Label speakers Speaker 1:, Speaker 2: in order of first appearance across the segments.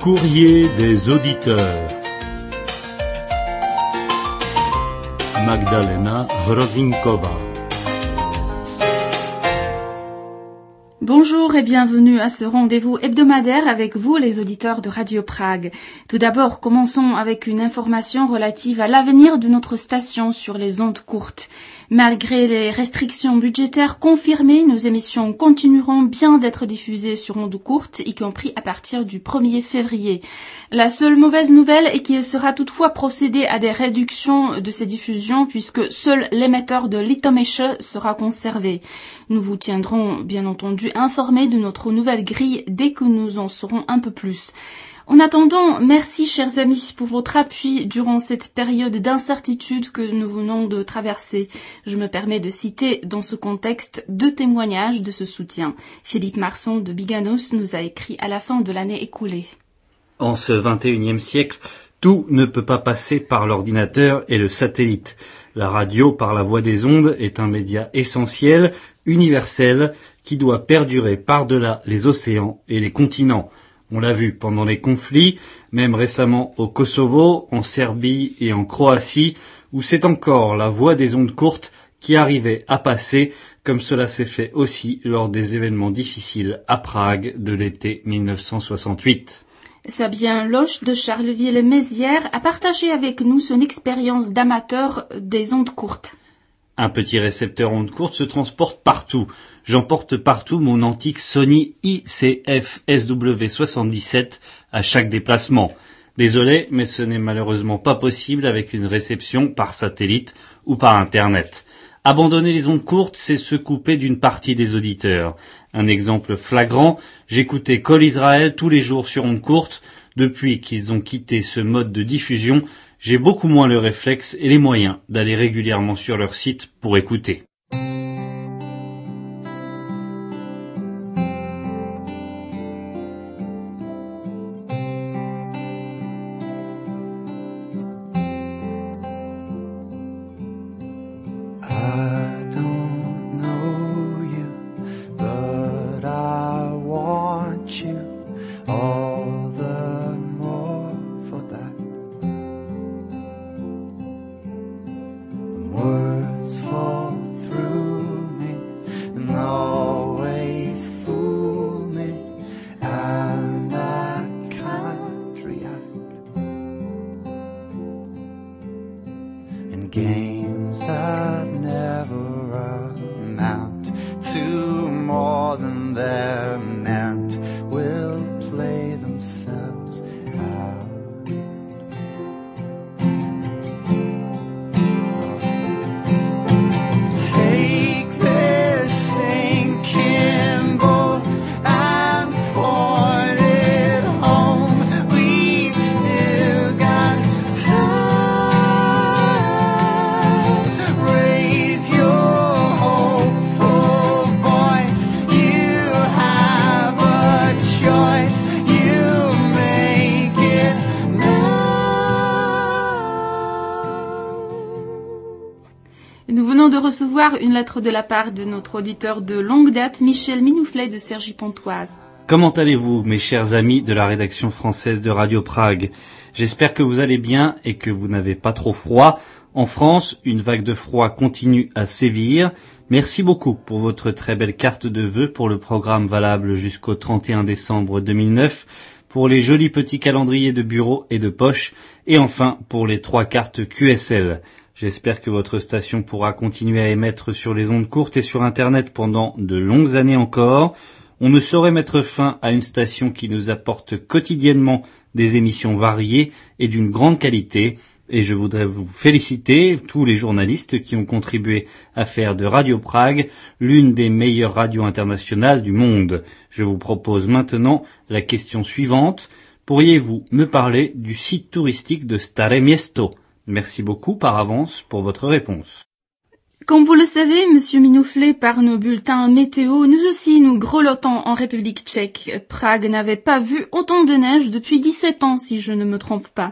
Speaker 1: Courrier des auditeurs. Magdalena Hrozinkova.
Speaker 2: Bonjour et bienvenue à ce rendez-vous hebdomadaire avec vous, les auditeurs de Radio Prague. Tout d'abord, commençons avec une information relative à l'avenir de notre station sur les ondes courtes. Malgré les restrictions budgétaires confirmées, nos émissions continueront bien d'être diffusées sur ondes courtes, y compris à partir du 1er février. La seule mauvaise nouvelle est qu'il sera toutefois procédé à des réductions de ces diffusions puisque seul l'émetteur de Litomyš sera conservé. Nous vous tiendrons bien entendu informés de notre nouvelle grille dès que nous en saurons un peu plus. En attendant, merci chers amis pour votre appui durant cette période d'incertitude que nous venons de traverser. Je me permets de citer dans ce contexte 2 témoignages de ce soutien. Philippe Marson de Biganos nous a écrit à la fin de l'année écoulée.
Speaker 3: En ce 21e siècle, tout ne peut pas passer par l'ordinateur et le satellite. La radio, par la voie des ondes, est un média essentiel, universel, qui doit perdurer par-delà les océans et les continents. On l'a vu pendant les conflits, même récemment au Kosovo, en Serbie et en Croatie, où c'est encore la voie des ondes courtes qui arrivait à passer, comme cela s'est fait aussi lors des événements difficiles à Prague de l'été 1968.
Speaker 2: Fabien Loche de Charleville-Mézières a partagé avec nous son expérience d'amateur des ondes courtes.
Speaker 3: Un petit récepteur ondes courtes se transporte partout. J'emporte partout mon antique Sony ICF SW77 à chaque déplacement. Désolé, mais ce n'est malheureusement pas possible avec une réception par satellite ou par Internet. Abandonner les ondes courtes, c'est se couper d'une partie des auditeurs. Un exemple flagrant, j'écoutais Kol Israel tous les jours sur ondes courtes. Depuis qu'ils ont quitté ce mode de diffusion, j'ai beaucoup moins le réflexe et les moyens d'aller régulièrement sur leur site pour écouter.
Speaker 4: Games that never amount to more than they're meant will play themselves out. Take this sinking boat and point it home. We've still got time.
Speaker 2: Nous venons de recevoir une lettre de la part de notre auditeur de longue date, Michel Minouflet de Cergy-Pontoise.
Speaker 3: Comment allez-vous, mes chers amis de la rédaction française de Radio Prague ? J'espère que vous allez bien et que vous n'avez pas trop froid. En France, une vague de froid continue à sévir. Merci beaucoup pour votre très belle carte de vœux pour le programme valable jusqu'au 31 décembre 2009, pour les jolis petits calendriers de bureau et de poche, et enfin pour les 3 cartes QSL. J'espère que votre station pourra continuer à émettre sur les ondes courtes et sur Internet pendant de longues années encore. On ne saurait mettre fin à une station qui nous apporte quotidiennement des émissions variées et d'une grande qualité. Et je voudrais vous féliciter, tous les journalistes qui ont contribué à faire de Radio Prague l'une des meilleures radios internationales du monde. Je vous propose maintenant la question suivante. Pourriez-vous me parler du site touristique de Staré Město ? Merci beaucoup par avance pour votre réponse.
Speaker 2: Comme vous le savez, Monsieur Minouflet, par nos bulletins météo, nous aussi nous grelottons en République tchèque. Prague n'avait pas vu autant de neige depuis 17 ans, si je ne me trompe pas.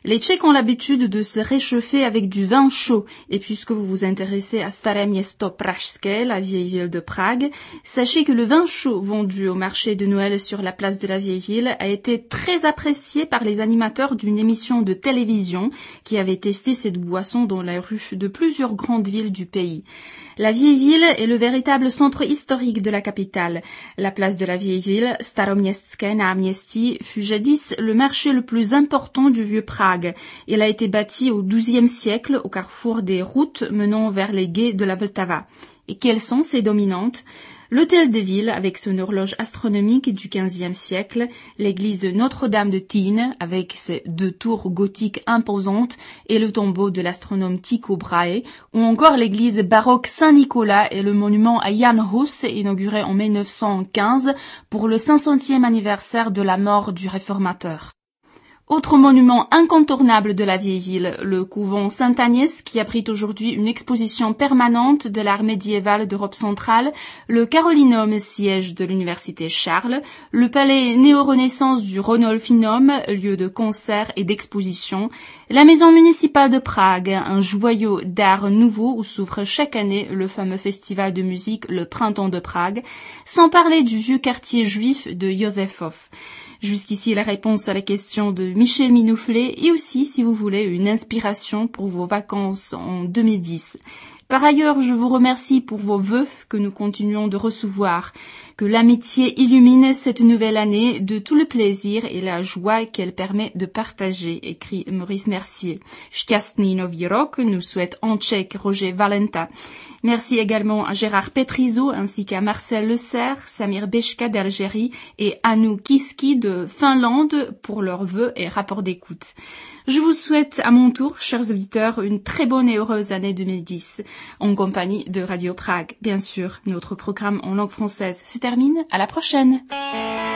Speaker 2: Les Tchèques ont l'habitude de se réchauffer avec du vin chaud. Et puisque vous vous intéressez à Staré Město Pražské, la vieille ville de Prague, sachez que le vin chaud vendu au marché de Noël sur la place de la vieille ville a été très apprécié par les animateurs d'une émission de télévision qui avait testé cette boisson dans les rues de plusieurs grandes villes du pays. La vieille ville est le véritable centre historique de la capitale. La place de la vieille ville, Staroměstské náměstí, fut jadis le marché le plus important du vieux Prague. Il a été bâti au XIIe siècle au carrefour des routes menant vers les quais de la Vltava. Et quelles sont ses dominantes? L'hôtel de ville avec son horloge astronomique du XVe siècle, l'église Notre-Dame de Tín avec ses 2 tours gothiques imposantes et le tombeau de l'astronome Tycho Brahe, ou encore l'église baroque Saint-Nicolas et le monument à Jan Hus inauguré en 1915 pour le 500e anniversaire de la mort du réformateur. Autre monument incontournable de la vieille ville, le couvent Saint-Agnès qui abrite aujourd'hui une exposition permanente de l'art médiéval d'Europe centrale, le Carolinum, siège de l'université Charles, le palais néo-renaissance du Ronolfinum, lieu de concerts et d'expositions, la maison municipale de Prague, un joyau d'art nouveau où s'ouvre chaque année le fameux festival de musique Le Printemps de Prague, sans parler du vieux quartier juif de Josefov. Jusqu'ici la réponse à la question de Michel Minouflet et aussi, si vous voulez, une inspiration pour vos vacances en 2010. Par ailleurs, je vous remercie pour vos vœux que nous continuons de recevoir. Que l'amitié illumine cette nouvelle année de tout le plaisir et la joie qu'elle permet de partager, écrit Maurice Mercier. Šťastný nový rok, nous souhaite en tchèque Roger Valenta. Merci également à Gérard Petrizo ainsi qu'à Marcel Le Serre, Samir Beshka d'Algérie et Anu Kiski de Finlande pour leurs vœux et rapports d'écoute. Je vous souhaite à mon tour, chers auditeurs, une très bonne et heureuse année 2010, en compagnie de Radio Prague. Bien sûr, notre programme en langue française se termine. À la prochaine!